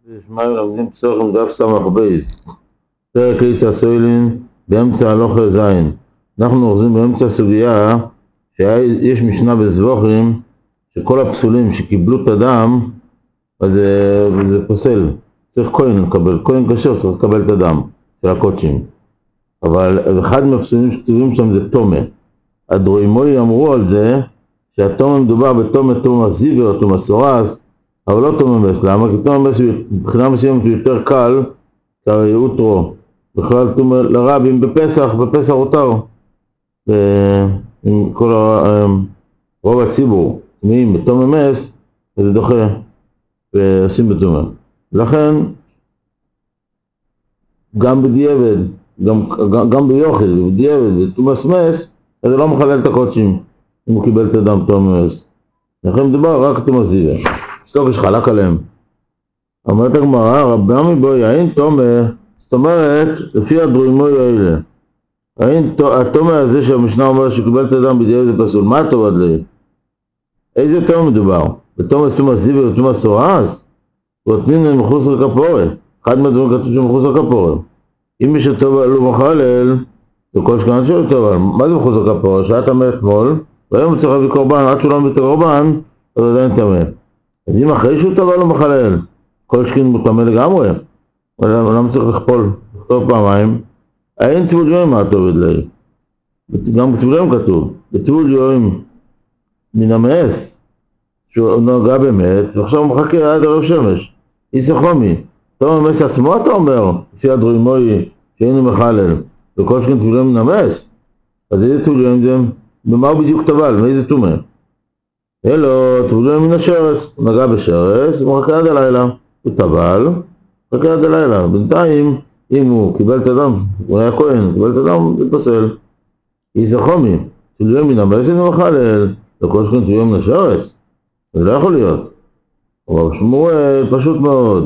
שמיים לומדים צורך דף סמך בייס, פרק יצא סוילין באמצע הלוכה זין. אנחנו אוחזים באמצע סוגיה שיש משנה בזבוכים שכל הפסולים שקיבלו את הדם, אז זה פוסל, צריך כהן לקבל, כהן כשר צריך לקבל את הדם של הקודשים. אבל אחד מהפסולים שכתובים שם זה תומה. הדרוימוי אמרו על זה שהתומה מדובר בתומה זיבר, תומה סורס, אבל לא תומה מס. למה? כי תומה מס מבחינה מסוימת הוא יותר קל, כי אוטרו בכלל תומה לרבים בפסח יותר. עם כל רוב הציבור תמיעים בתומה מס, וזה דוחה ועושים בתומה. לכן גם בדיעבד, גם ביוחד, בדיעבד, תומה מס, אז זה לא מחלל את הקודשים אם הוא קיבל את הדם תומה מס. לכן מדובר רק תומה זיבר. סטוק שחלק עליהם. אומרת הגמרא, רבי עמי בוי, האין תומה, זאת אומרת, לפי הדרוימוי האלה, האין התומה הזה שהמשנה אומר שקיבל את הדם בדיעבד זה פסול, מה טוב עד לי? איזה תומה מדובר? בתומה זיבר ותומה סורס? ותנין מחוץ לכפורת. אחד מהדברים כתוב שמחוץ לכפורת. אם מי שטוב לא מחלל, זה כל שכנת שלו טוב, מה זה מחוץ לכפורת? שעה תמה אתמול, והיום הוא צריך להביא קורבן, עד שהוא לא מביא את הקורבן, אז עדיין תמה. אז אם אחרי שהוא טבע לא מחלל, כל שכין מותמה לגמרי, למה צריך לכתוב פעמיים? אין טבול יום מה טוב אדלי. גם בטבול יום כתוב, בטבול יום מן המאס, שהוא נוגע באמת, ועכשיו הוא מחכה עד ערב שמש. איסה חומי, טוב המאס עצמו אתה אומר, לפי הדרוימוי שאינו מחלל, וכל שכין טבול יום מן המאס, אז איזה טבול יום זה? במה הוא בדיוק טבל? מאיזה תומה? אלו, טבול מן השרס, הוא נגע בשרס, הוא מחכה עד הלילה, הוא טבל, מחכה עד הלילה. בינתיים, אם הוא קיבל את הדם, הוא היה כהן, הוא קיבל את הדם, זה פסל. איסה חומי, טבול מן המאס אינו מחלל, וכל שכין טבול מן השרס, זה לא יכול להיות. אבל שמואל, פשוט מאוד,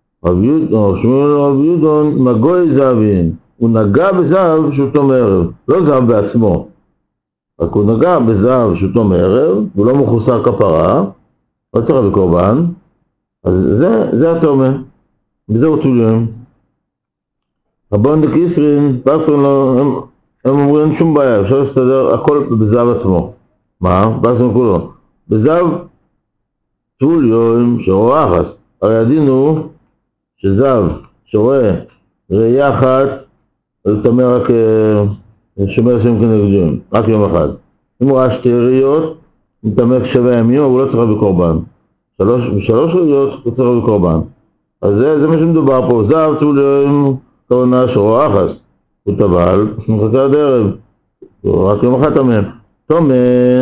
רב יודון, מגוי זהבין, הוא נגע בזהב שהוא תום ערב, לא זהב בעצמו. רק הוא נגע בזהב שהוא תום ערב, הוא לא מחוסר כפרה, לא צריך בקורבן, אז זה התומה, וזהו תולים. רבן דקיסרין, פסרין לו, הם אומרים שום בעיה, אפשר להסתדר הכל בזהב עצמו. מה? פסרין כולו. בזהב תולים שרואה אחס, הרי הדין הוא שזהב שרואה ראייה אחת, הוא תומר רק שומר שהם כנגדים, רק יום אחד. אם הוא ראה שתי ראיות, הוא מתאמר כשווה ימים, אבל הוא לא צריך להביא קורבן. בשלוש ראיות הוא צריך להביא קורבן. אז זה מה שמדובר פה. זהב תולים כוונה שרואה אחס, הוא טבל, הוא מחכה עד ערב, רק יום אחד תומר. תומר,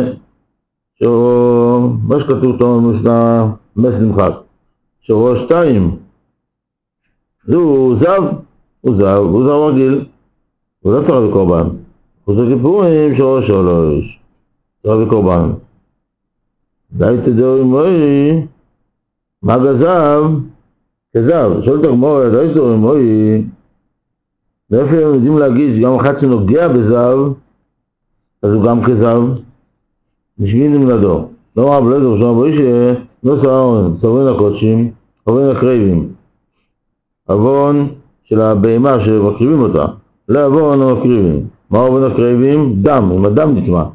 מה שכתוב תומר משנה מס נמחק, שרואה שתיים, הוא זהב רגיל, הוא לא צריך להביא קורבן. חוץ הכיפורים שרואה שלוש, צריך להביא קורבן. די תדעו עם מוי, מה גזב? כזב, שואלת הגמרא, די תדעו עם מוי, ואיפה הם יודעים להגיד שגם אחד שנוגע בזב, אז הוא גם כזב, נשמין למלדו. לא רב לזר, שם בואי שנוס האורן, צורין הקודשים, עוברים הקרבים. אבון של הבהמה שמקריבים אותה, לא אבון המקריבים. מה עוברים הקרבים? דם, אם הדם נטמע.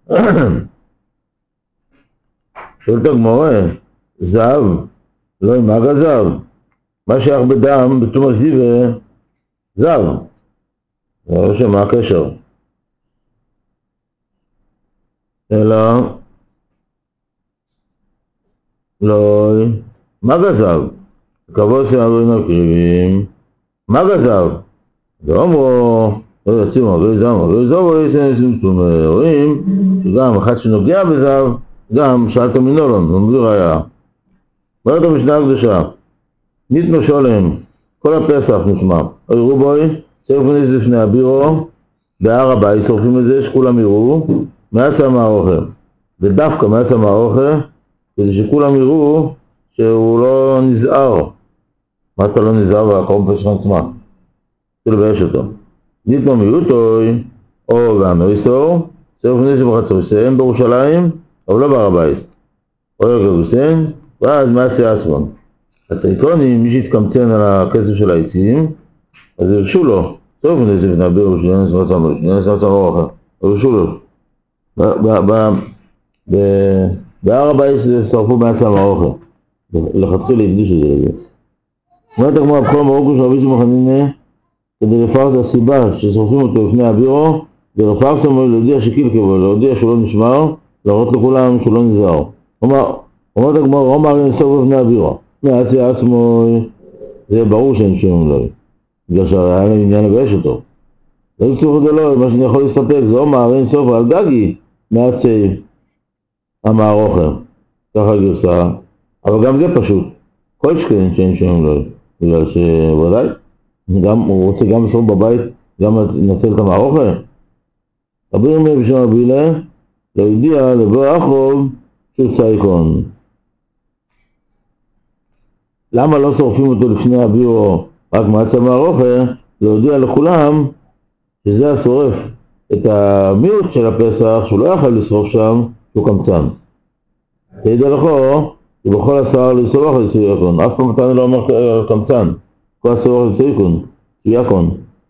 שואלת הגמרא, זהב, לא עם מה גזב? מה שייך בדם, בתומה זיבר, זהב. לא יודע מה הקשר. אלא, לא, מה גזב? כבוד שעברים הקריבים, מה גזב? זה אומרו, לא יוצאים הרבה זב, רואים שגם אחד שנוגע בזב, גם שאלת מנולון, הוא מביא ראיה. אומרת המשנה הקדושה, ניתנו שולם, כל הפסח נשמע, יראו בוי, שרפו ניס לפני הבירו, בהר הבית שורפים את זה, שכולם יראו, מעצה מהאוכל. ודווקא מעצה מהאוכל, כדי שכולם יראו שהוא לא נזהר. מה אתה לא נזהר והקרום פשחן עצמה? צריך לבייש אותו. ניתנו מיעוטוי, או והמריסור, שרפו ניס בחצר יסיים בירושלים, אבל לא בהר הבית. או ירגל יסיים, ואז מעצה עצמם. הצייתונים, מי שהתקמצן על הכסף של העצים, אז הרשו לו. טוב, נזב נעביר בשביל נסמת סמר, נסמת סמר אחר. הרשו לו. בהר הבית שרפו בעצם האוכל. לכתחילה הקדיש את זה לזה. אומרת הגמרא, בכל מרוקו של רבי שמעון חנינא, כדי לפרש הסיבה ששורפים אותו לפני הבירו, ורפרש אמרו להודיע שקילקבו, להודיע שהוא לא נשמר, להראות לכולם שהוא לא נזהר. אומרת הגמרא, רומא הרי נסוף לפני הבירו. מעצי עצמו, זה ברור שאין שום אלוהי. בגלל שהרי היה להם עניין לגייש אותו. לא יצטרכו את אלוהי, מה שאני יכול להסתפק, זה רומא הרי נסוף על גגי, מעצי המערוכר. ככה הגרסה. אבל גם זה פשוט. כל שכן שאין שום אלוהי. בגלל שוודאי, הוא רוצה גם לסוף בבית, גם לנצל את המערוכר. רבי ירמיה בשם רבי הילה, להודיע לבוא אחרוב שהוא צייקון. למה לא שורפים אותו לפני הבירו רק מעצם המערוכר? להודיע לכולם שזה השורף את המיעוט של הפסח, שהוא לא יכול לשרוף שם, שהוא קמצן. תדע לכו, שבכל השר לצורך לצייקון, אף פעם מתן לא אומר קמצן, כל הצורך לצייקון, צייקון.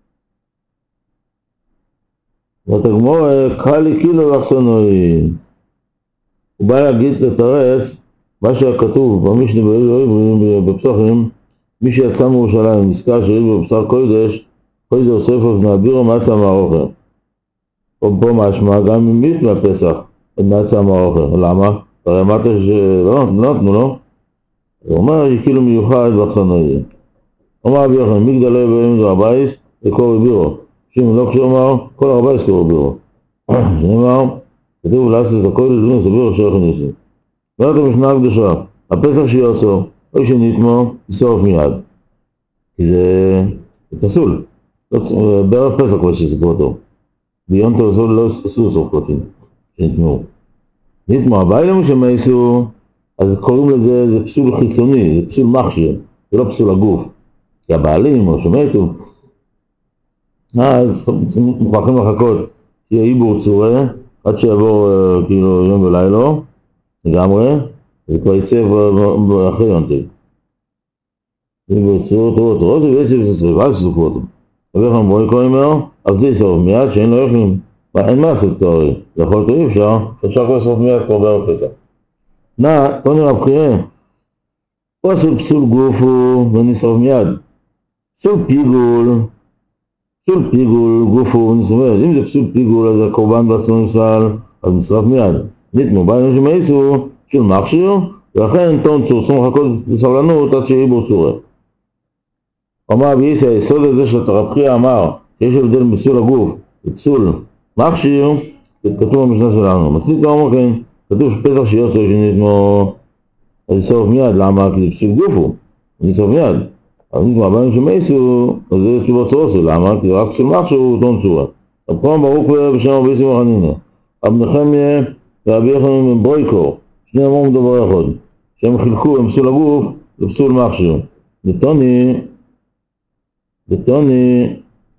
ותגמור קלי קילו לחסנוי. הוא בא להגיד לתרץ מה שכתוב במשנה בפסוחים, מי שיצא מירושלים נזכר שיש בבשר קודש, כל זה אוסף אופני הבירו מעצם המערוכר. פה משמע גם ממית מהפסח את מעצם המערוכר. למה? הרי אמרת שלא נתנו לו. הוא אומר שכאילו מיוחד לחסנוי. אומר רבי יוחנן, מגדל לא יבאים זה הבייס וקור בירו. שאם לא כשאומר, כל הבייס קור בירו. שנאמר, כתוב לעשות הקודש דברים סבירו שייך ניסים. ואתה המשנה הקדושה, הפסח שיוצא, או שנתמו, ישרוף מיד. כי זה פסול. בערב פסח כבר שספרו אותו. ביום תורסו לא עשו סופקותים, שנתמו. נתמו, הבאים שמייסו, אז קוראים לזה, זה פסול חיצוני, זה פסול מכשיר, זה לא פסול הגוף. כי הבעלים או שמתו, אז מוכרחים לחכות שיהיה עיבור צורה, עד שיעבור כאילו יום ולילה, לגמרי, זה כבר יצא אחרי יונטי. עיבור צורה, זה בעצם זה שריפה, אז שסופו אותו. אבל איך אמרו לי קוראים לו, אז זה ישרוף מיד שאין לו יכולים. אין מה לעשות תוארי, יכול להיות אי אפשר כבר לשרוף מיד כבר בערב פסח. בוא נראה בחירה. פה עשו פסול גוף ונשרוף מיד. פסול פיגול, גופו, נשרף. אם זה פסול פיגול, אז הקורבן בעצמו נפסל, אז נשרף מיד. נתנו, בעינו שמייסו, פסול מכשיר, ולכן תון צורצום לחכות בסבלנות עד שיהיה בו צורה. אומר רבי ישי, היסוד הזה של רב חייא אמר, שיש הבדל בפסול הגוף ופסול מכשיר, זה כתוב במשנה שלנו. מספיק לא אומר כן, כתוב שפסח שיוצא שנתנו, אז ישרוף מיד. למה? כי זה פסול גופו, נשרף מיד. אבל נתנו, בעינו שמייסו, אז זה תשובה צורסו. למה? כי רק פסול מכשיר הוא תון צורה. אז פה ברוך בשם רבי שמעון חנינא. רבי נחמיה ורבי יוחנן מברויקו, שני אמרו מדבר אחד, שהם חילקו בפסול הגוף ופסול מכשיר. בטוני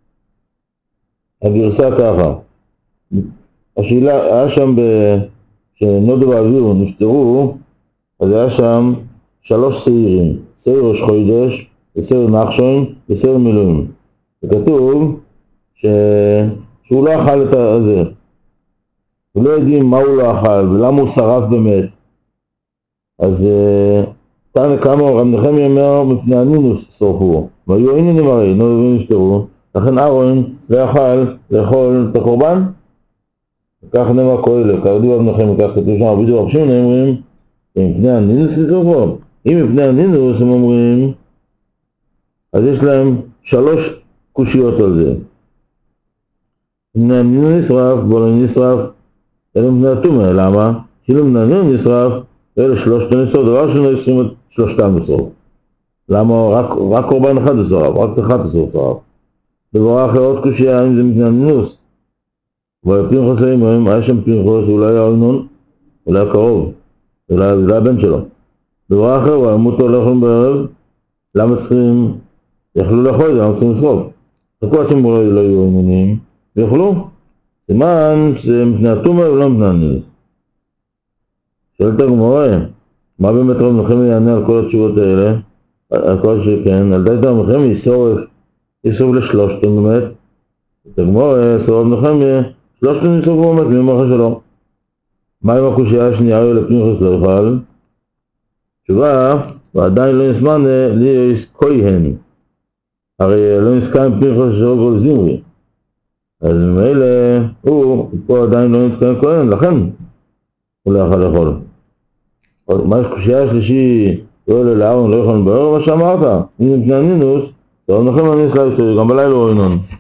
הגרסה ככה, השאלה היה שם שנודו ואביהו נפטרו, אז היה שם 3 שעירים, שעיר ראש חודש, ושעיר נחשון, ושעיר מילואים. וכתוב שהוא לא אכל את זה, ולא יודעים מה הוא לא אכל ולמה הוא שרף באמת. אז תנא קמא רבי נחמיה אומר מפני הנינוס שרפו, והיו עינונים הרי, נודו נפטרו, לכן אהרון לא יכל לאכול את הקורבן. וכך נאמר קהלת, כרדו רבי נחמיה, כך כתוב שם, בדיוק רבי שמעון אומרים, מפני הנינוס לשרפו. אם מפני הנינוס הם אומרים, אז יש להם 3 קושיות על זה. מפני הנינוס נשרף, בו לא נשרף, אלא מפני הטומאה. למה? כאילו מפני הנינוס נשרף, אלה 3 נשרף, דבר שלא ישרים את 3 נשרף. למה? רק קורבן אחד נשרף, רק אחד נשרף. דבר אחר עוד קושיה, אם זה מפני הנינוס. אבל פנחס היה שם פנחס, אולי היה אינון, אולי היה קרוב, אולי היה בן שלו. דבר אחר, הוא היה מותר לאכול בערב, למה צריכים, יכלו לאכול את זה, למה צריכים לשרוף? חכו עד שהם לא יהיו עינונים, ויכלו. סימן שזה מפני הטומאה ולא מפני הנינוס. שואלת הגמרא, מה באמת רבי נחמיה יענה על כל התשובות האלה? הכל שכן, על די תרמכם יסוף לשלושתם באמת, תגמור סורב נחמיה, שלושתם יסופו באמת ממחה שלו. מה עם הקושייה השנייה לפנחס לא יוכל? תשובה, ועדיין לא נסמן לי כהן, הרי לא נסכה עם פנחס שלו גול זמרי, אז ממילא הוא פה עדיין לא נסכה עם כהן, לכן הוא לא יכול לאכול. מה יש קושייה השלישי, יואל אל אהרון לא יכול לבאר מה שאמרת, אם נתנה נינוס, סורב נחמיה אני אסכה איתו, גם בלילה הוא אינון.